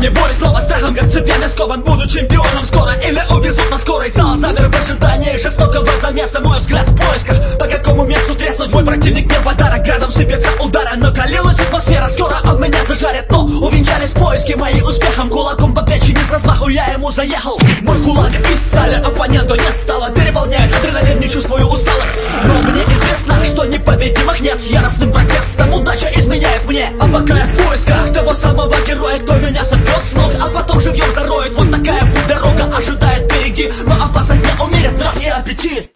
мне буря, снова страхом, как цепями скован. Буду чемпионом скоро или увезут на скорой. Зал замер в ожидании жестокого замеса. Мой взгляд в поисках, по какому месту треснуть. Мой противник мне подарок, градом сыпется удара. Накалилась атмосфера, скоро он меня зажарит. Но увенчались поиски мои успехом. Кулаком по печени с размаху я ему заехал. Мой кулак из стали, оппоненту не стало. Переполняет адреналин, не чувствую усталость. Но мне известно, что непобедимых нет. С яростным протестом удача изменяет мне. А пока я в поисках того самого героя, кто меня собьет с ног, а потом живьем зароет. Вот такая путь дорога ожидает впереди. Но опасность не умерит нрав и аппетит.